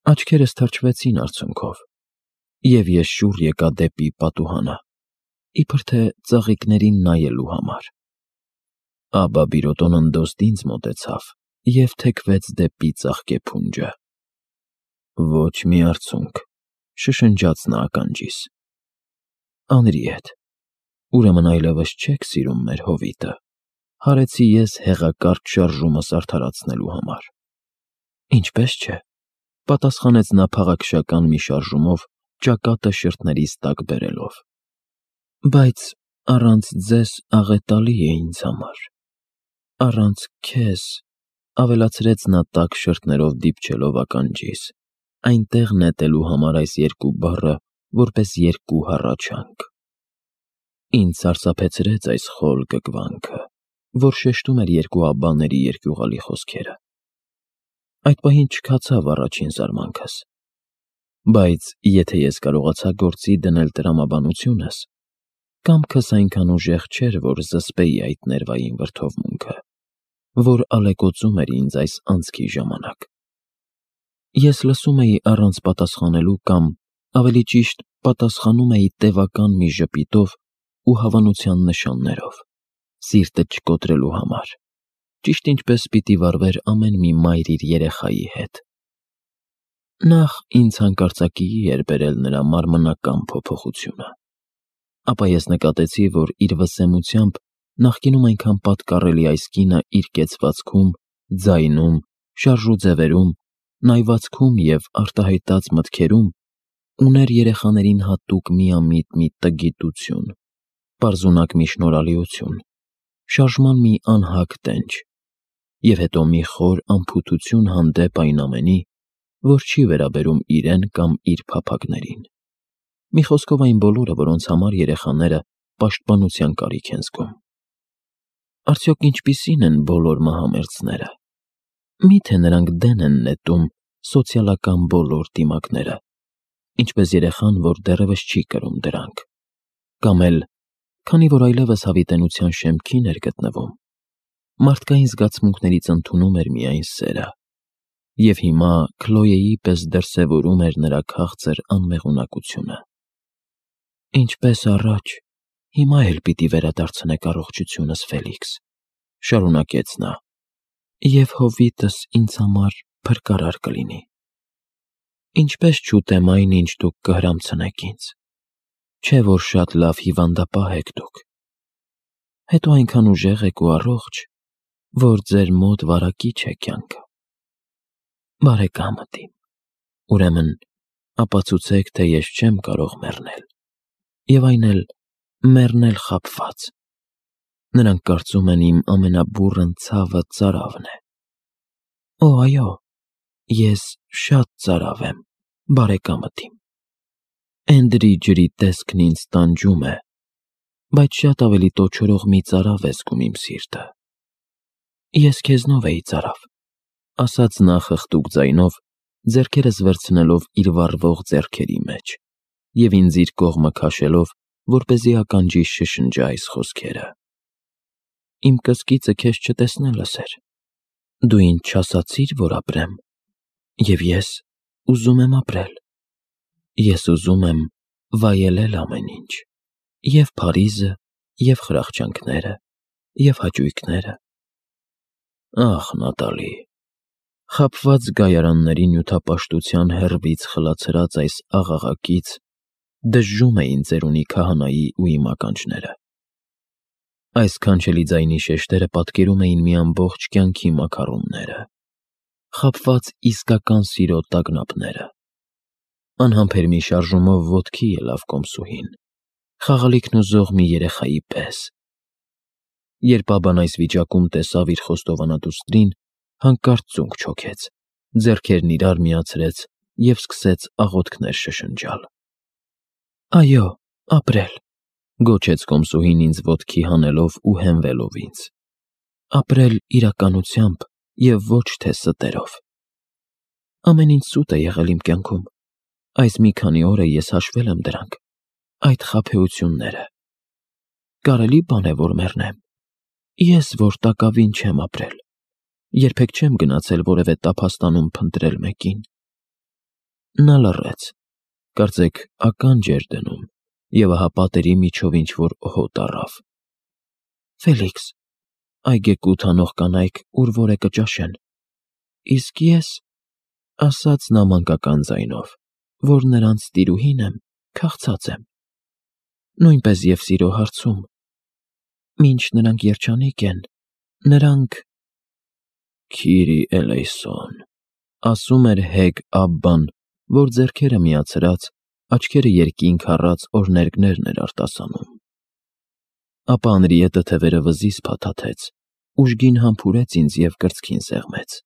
Աչքերս թրջվեցին արցունքով, և ես շուռ եկա դեպի պատուհանը, իբր թե ծաղիկներին նայելու համար։ Աբա Բիրոտոնն դոստի ինձ մոտեցավ և թեքվեց դեպի ծաղկեփունջը։ «Ոչ մի արցունք», շշնջաց նա ականջիս։ «Անրի հետ, ուրեմն այլևս չեք սիրում մեր հովիտը», հարեցի ես հեղակարգ շարժումս արդարացնելու համար։ «Ինչպես չէ», պատասխանեց նա փաղաքշական մի շարժումով, ճակատը շրթներիս տակ բերելով։ «Բայց առանց ձեզ աղետալի է ինձ համար, առանց քեզ», ավելացրեց նա տաք շրթներով դիպչելով ականջիս, այնտեղ նետելու համար այս երկու բառը որպես երկու հառաչանք։ Ինձ սարսափեցրեց այս խոր կկվանքը, որ շեշտում էր երկու աբբաների երկյուղալի խոսքերը։ Այդ պահին չքացավ առաջին զարմանքս։ Բայց եթե ես կարողացա գործի դնել տրամաբանությունս, կամքս այնքան ուժեղ չէր, որ զսպեի այդ ներվային վրդովմունքը, որ ալեկոծում էր ինձ այս անցքի ժամանակ։ Ես լսում էի առանց պատասխանելու կամ, ավելի ճիշտ, պատասխանում էի տևական մի ժպիտով ու հավանության նշաններով, սիրտը չկոտրելու համար, ճիշտ ինչպես պիտի վարվեր ամեն մի մայր իր երեխայի հետ։ Նախ ինձ հանկարծակիի էր բերել նրա մարմնական փոփոխությունը, ապա ես նկատեցի, որ իր վսեմությամբ նախկինում այնքան պատկառելի այս կինը իր կեցվածքում, ձայնում, շարժուձևերում, նայվածքում և արտահայտած մտքերում ուներ երեխաներին հատուկ միամիտ մի տգիտություն, պարզունակ մի շնորհալիություն, շարժման մի անհագ տենչ, և հետո մի խոր անփութություն հանդեպ այն ամենի, որ չի վերաբերում իրեն կամ իր փափագներին։ Մի խոսքով այն բոլորը, որոնց համար երեխաները պաշտպանության կարիք են զգում։ Արդյոք ինչպիսին են բոլոր մահամերձները։ Մի՞թե նրանք դեն են նետում սոցիալական բոլոր դիմակները, ինչպես երեխան, որ դեռևս չի կրում դրանք, կամ էլ, քանի որ այլևս հավիտենության շեմքին էր գտնվում, մարդկային զգացմունքներից ընդունում էր միայն սերը, և հիմա Քլոեի պես դրսևորում էր նրա քաղցր անմեղունակությունը։ Ինչպես առաջ, հիմա էլ պիտի վերադարձնեք առողջությունս, Ֆելիքս, շարունակեց նա, և հովիտս ինձ համար փրկարար կլինի։ Ինչպես չուտեմ այն, ինչ դուք կհրամցնեք ինձ, չէ՞ որ շատ լավ հիվանդապահ եք դուք, հետո այնքան ուժեղ եք ու առողջ, որ ձեր մոտ վարակիչ է կյանքը։ Բարեկամդ իմ, ուրեմն ապացուցեք, թե ես չեմ կարող մեռնել, և այն էլ մեռնել խաբված։ Նրանք կարծում են իմ ամենաբուռն ցավը ծարավն է։ Օ, այո, ես շատ ծարավ եմ, բարեկամդ իմ։ Էնդրի ջրի տեսքն ինձ տանջում է, բայց շատ ավելի տոչորող մի ծարավ է զգում իմ սիրտը։ Ես քեզնով էի ծարավ, ասաց նա խղճուկ ձայնով, ձեռքերս վերցնելով իր վառվող ձեռքերի մեջ և ինձ իր կողմը քաշելով, որպեսզի ականջիս շշնջա այս խոսքերը. Իմ կսկիծը քեզ չտեսնելս էր, դու ինձ չասացիր, որ ապրեմ, և ես ուզում եմ ապրել, ես ուզում եմ վայելել ամեն ինչ, և Փարիզը, և խրախճանքները, և հաճույքները։ Ախ, Նատալի, խաբված գայարանների նյութապաշտության հեռվից խլացրած այս աղաղակից դժժում էին ծերունի քահանայի ու իմ ականջները։ Այս քանչելի ձայնի շեշտերը պատկերում էին մի ամբողջ կյանքի մաքառումները, խաբված իսկական սիրո տագնապները։ Անհամբեր մի շարժումով ոտքի ելավ կոմսուհին, խաղալիքն ուզող մի երեխայի պես։ Երբ աբան այս վիճակում տեսավ իր խոստովանադուստրին, հանկարծ ծունկ չոքեց, ձեռքերն իրար միացրեց և սկսեց աղոթքներ շշնջալ։ Այո, ապրել, գոչեց կոմսուհին ինձ ոտքի հանելով ու հենվելով ինձ, ապրել իրականությամբ և ոչ թե ստերով։ Ամեն ինչ սուտ է եղել իմ կյանքում, այս մի քանի օր է ես հաշվել եմ դրանք, այդ խաբեությունները։ Կարելի՞ բան է, որ մեռնեմ։ Ես, որ տակավին չեմ ապրել, երբեք չեմ գնացել որևէ տափաստանում փնտրել մեկին։ Նա լռեց, կարծեք ականջ էր դնում, և ահա պատերի միջով ինչ-որ հոտ առավ։ Ֆելիքս, այգեկութ անող կանայք ուր որ է կճաշեն, իսկ ես, ասաց նա մանկական ձայնով, որ նրանց տիրուհին եմ, քաղցած եմ, նույնպես և սիրո հարցում, մինչ նրանք երջանիկ են, նրանք… Քիրի էլեյսոն, ասում էր Հեգ Աբբան, որ ձեռքերը միացրած, աչքերը երկինք առած օրներգներն էր արտասանում։ Ապա Անրիետը թևերը վզից փաթաթեց, ուժգին համբուրեց ինձ և կրծքին սեղմեց։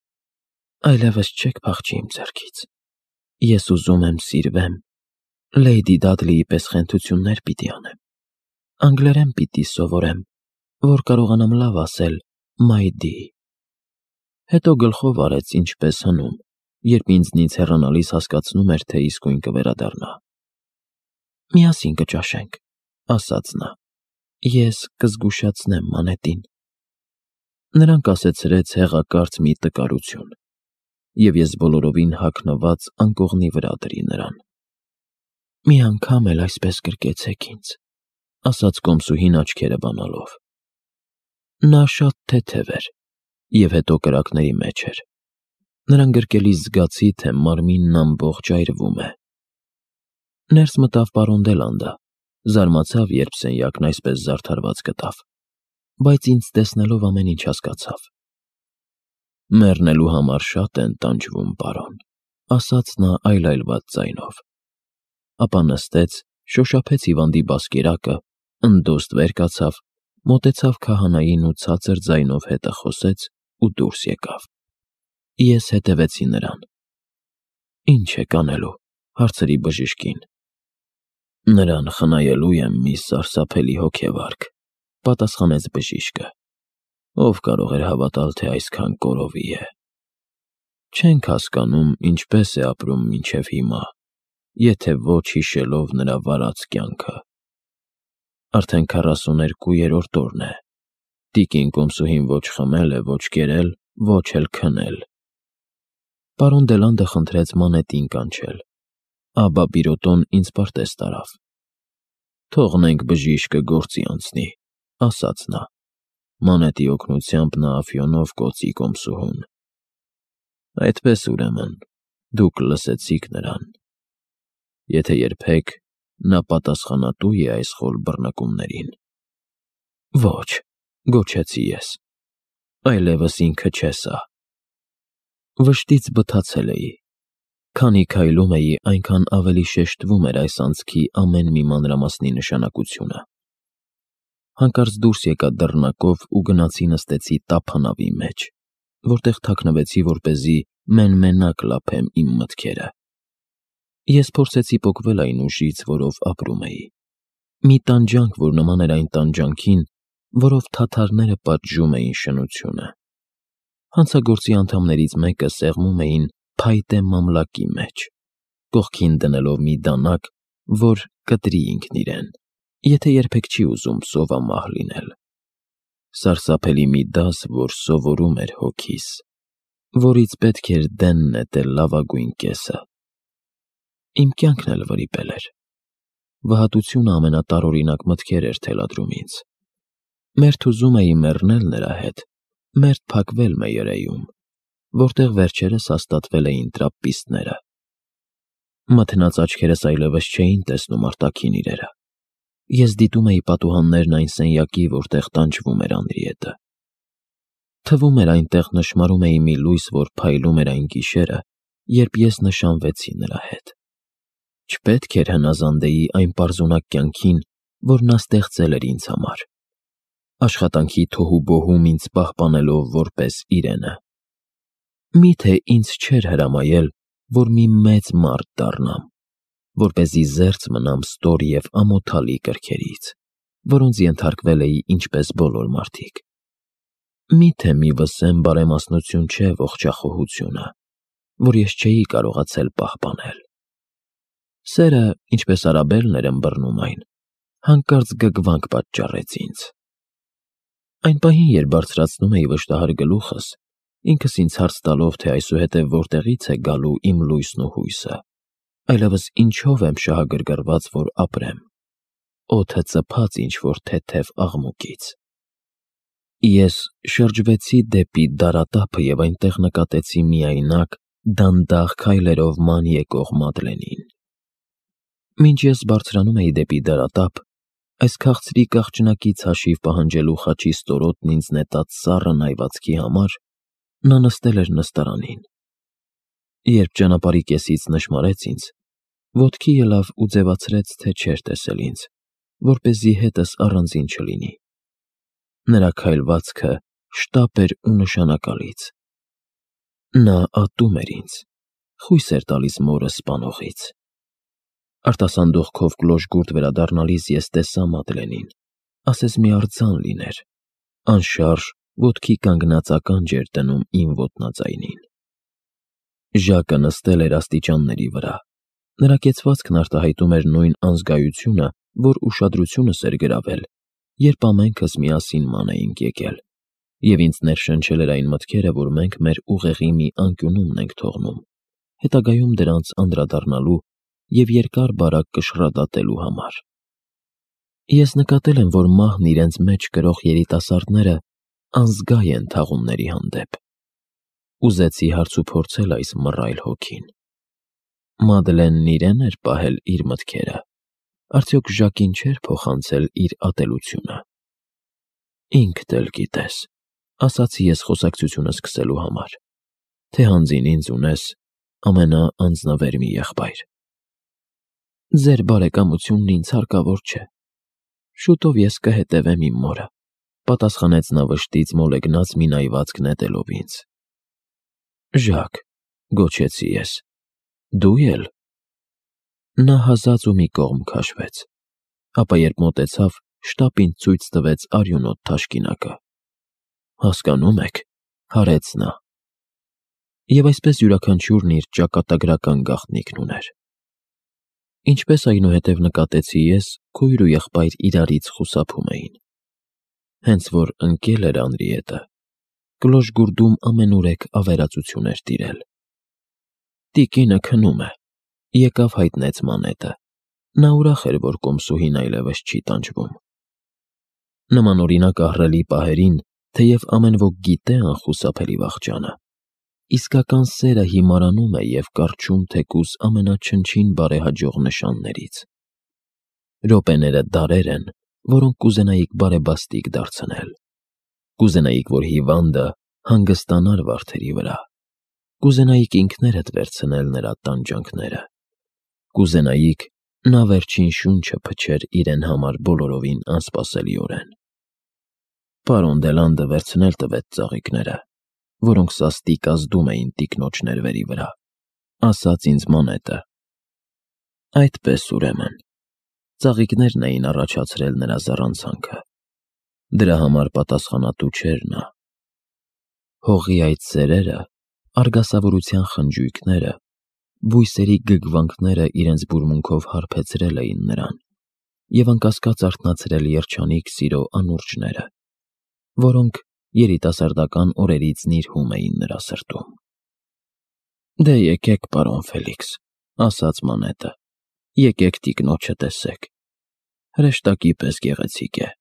Այլևս չեք փախչի իմ ձեռքից, ես ուզում եմ սիրվեմ, Լեյդի Դադլիի պես խենթություններ պիտի անեմ, անգլերեն պիտի սովորեմ, որ կարողանամ լավ ասել my dear։ Հետո գլխով արեց ինչպես հնում, երբ ինձնից հեռանալիս հասկացնում էր, թե իսկույն կվերադառնա։ Միասին կճաշենք, ասաց նա, ես կզգուշացնեմ մանետին։ Նրան կասեցրեց հեղակարծ մի տկարություն, և ես բոլորովին հագնված անկողնի վրա դրի նրան։ Մի անգամ էլ այսպես գրկեցեք ինձ, ասաց կոմսուհին աչքերը բանալով։ Նա շատ թեթև էր, և հետո կրակների մեջ էր։ Նրան գրկելիս զգացի, թե մարմինն ամբողջ այրվում է։ Ներս մտավ պարոն Դելանդը, զարմացավ, երբ սենյակն այսպես զարդարված գտավ, բայց ինձ տեսնելով ամեն ինչ հասկացավ։ Մեռնելու համար շատ են տանջվում, պարոն, ասաց նա այլայլված ձայնով։ Ապա նստեց, շոշափեց հիվանդի բասկերակը, ընդոստ վեր կացավ, մոտեցավ քահանային ու ցածր ձայնով հետը խոսեց ու դուրս եկավ։ Ես հետևեցի նրան։ Ինչ եք անելու, հարցրի բժիշկին։ Նրան խնայելու եմ մի սարսափելի հոգեվարք, պատասխանեց բժիշկը։ Ով կարող էր հավատալ, թե այսքան կորովի է։ Չենք հասկանում, ինչպես է ապրում մինչև հիմա, եթե ոչ հիշելով նրա վարած կյանքը։ Արդեն 42-րդ օրն է։ Տիկին կոմսուհին ոչ խմել է, ոչ կերել, ոչ էլ քնել։ Պարոն Դելանդը խնդրեց մանետին կանչել, աբա Բիրոտոն ինձ պարտեզ տարավ։ Թողնենք բժիշկը գործի անցնի, ասաց նա։ Մանետի օգնությամբ նա Աֆյոնով կոծի կոմսուհուն։ Այդպես ուրեմն, դուք լսեցիք նրան։ Եթե երբեք նա պատասխանատու է այս խոր բռնկումներին։ Ոչ, գոչեցի ես, այլևս ինքը չէ սա։ Վշտից բթացել էի։ Քանի քայլում էի, այնքան ավելի շեշտվում էր այս անցքի ամեն մի մանրամասնի նշանակությունը։ Հանկարծ դուրս եկա դռնակով ու գնացի նստեցի տափանավի մեջ, որտեղ թաքնվեցի, որպեսզի մեն-մենակ լափեմ իմ մտքերը։ Ես փորձեցի պոկվել այն ուժից, որով ապրում էի։ Մի տանջանք, որ նման էր այն տանջանքին, որով թաթարները պատժում էին շնությունը։ Հանցագործի անդամներից մեկը սեղմում էին փայտե մամլակի մեջ, կողքին դնելով մի դանակ, որ կտրի ինքն իրեն, եթե երբեք չի ուզում սովամահ լինել։ Սարսափելի մի դաս, որ սովորում էր հոգիս, որից պետք էր դեն նետել լավագույն կեսը։ Իմ կյանքն էլ վրիպել էր։ Վհատությունը ամենատարօրինակ մտքեր էր թելադրում ինձ։ Մերթ ուզում էի մեռնել նրա հետ, մերթ փակվել մեյրեյում, որտեղ վերջերս հաստատվել էին տրապպիստները։ Մթնած աչքերս այլևս չէին տեսնում արտաքին իրերը։ Ես դիտում էի պատուհաններն այն սենյակի, որտեղ տանջվում էր Անրիետը։ Թվում էր այնտեղ նշմարում էի մի լույս, որ փայլում էր այն գիշերը, երբ ես նշանվեցի նրա հետ։ Չպետք էր հնազանդեի այն պարզունակ կյանքին, որ նա ստեղծել էր ինձ համար, աշխատանքի թոհուբոհում ինձ պահպանելով որպես իրենը։ Միթե ինձ չէր հրամայել, որ մի մեծ մարդ դառնամ, որպեսզի զերծ մնամ ստոր և ամոթալի կրքերից, որոնց ենթարկվել էի ինչպես բոլոր մարդիկ։ Միթե մի վսեմ բարեմասնություն չէ ողջախոհությունը, որ ես չէի կարողացել պահպանել։ Սերը, ինչպես արաբելներ են բռնում այն, հանկարծ գգվանք պատճառեց ինձ։ Այն պահին, երբ բարձրացնում էի վշտահար գլուխս, ինքս ինձ հարց տալով, թե այսուհետև որտեղից է գալու իմ լույսն ու հույսը, այլևս ինչով եմ շահագրգռված, որ ապրեմ, օդը ծփած ինչ-որ թեթև աղմուկից։ Ես շրջվեցի դեպի դարատափը և այնտեղ նկատեցի միայնակ, դանդաղ քայլերով ման եկող Մադլենին։ Մինչ ես բարձրանում էի դեպի դարատափ, այս քաղցրի կաղճնակից հաշիվ պահանջելու խաչի ստորոտն ինձ նետած սառը նայվածքի համար, նա նստել էր նստարանին։ Երբ ճանապարհի կեսից նշմարեց ինձ, ոտքի ելավ ու ձևացրեց, թե չէր տեսել ինձ, որպեսզի հետս առանձին չլինի։ Նրա քայլվածքը շտապ էր ու նշանակալից։ Նա ատում էր ինձ, խույս էր տալիս մորը սպանողից։ Արտասանդողքով կլոժ-գուրտ վերադառնալիս ես տեսա Մադլենին, ասես մի արձան լիներ, անշարժ ոտքի կանգնած ականջ էր դնում իմ ոտնաձայնին։ Ժակը նստել էր աստիճանների վրա։ Նրա կեցվածքն արտահայտում էր նույն անզգայությունը, որ ուշադրությունս էր գրավել, երբ ամենքս միասին ման էինք եկել, և ինձ ներշնչել էր այն մտքերը, որ մենք մեր ուղեղի մի անկյունումն ենք թողնում, հետագայում դրանց անդրադառնալու և երկար-բարակ կշռադատելու համար։ Ես նկատել եմ, որ մահն իրենց մեջ կրող երիտասարդները անզգայ են թաղումների հանդեպ։ Ուզեցի հարցուփորձել այս մռայլ հոգին։ Մադլենն իրեն էր պահել իր մտքերը, արդյոք Ժակին չէր փոխանցել իր ատելությունը։ Ինքդ էլ գիտես, ասացի ես խոսակցությունը սկսելու համար, թե հանձին ինձ ունես ամենաանձնվեր մի եղբայր։ Ձեր բարեկամությունն ինձ հարկավոր չէ։ Շուտով ես կհետևեմ իմ մորը, պատասխանեց նա վշտից մոլեգնած մի նայվածք նետելով ինձ։ Ժակ, գոչեցի ես, դու էլ։ Նա հազաց ու մի կողմ քաշվեց, ապա երբ մոտեցավ, շտապ ինձ ցույց տվեց արյունոտ թաշկինակը։ Հասկանում եք, հարեց նա։ Եվ այսպես յուրաքանչյուրն իր ճակատագրական գաղտնիքն ուներ։ Ինչպես այնուհետև նկատեցի ես, քույր ու եղբայր իրարից խուսափում էին։ Հենց որ ընկել էր Անրիետը, կլոժ-գուրդում ամենուրեք ավերածություն էր տիրել։ Տիկինը քնում է, եկավ հայտնեց Մանետը։ Նա ուրախ էր, որ կոմսուհին այլևս չի տանջվում։ Նման օրինակ ահռելի պահերին, թեև ամեն ոք գիտե անխուսափելի վախճանը, իսկական սերը հիմարանում է և կառչում թեկուզ ամենաչնչին բարեհաջող նշաններից։ Րոպեները դարեր են, որոնք կուզենայիք բարեբաստիկ դարձնել։ Կուզենայիք, որ հիվանդը հանգստանար վարդերի վրա։ Կուզենայիք ինքներդ վերցնել նրա տանջանքները։ Կուզենայիք նա վերջին շունչը փչեր իրեն համար բոլորովին անսպասելիորեն։ Պարոն Դելանդը վերցնել տվեց ծաղիկները, որոնք սաստիկ ազդում էին տիկնոջ ներվերի վրա, ասաց ինձ Մանետը։ Այդպես ուրեմն, ծաղիկներն էին առաջացրել նրա զառանցանքը։ Դրա համար պատասխանատու չէր նա։ Հողի այդ սերերը, արգասավորության խնջույքները, բույսերի գգվանքները իրենց բուրմունքով հարբեցրել էին նրան և անկասկած արթնացրել երջանիկ սիրո անուրջները, որոնք երիտասարդական օրերից նիրհում էին նրա սրտում։ Դե եկեք, պարոն Ֆելիքս, ասաց Մանետը, եկեք տիկնոջը տեսեք։ Հրեշտակի պես գեղեցիկ է։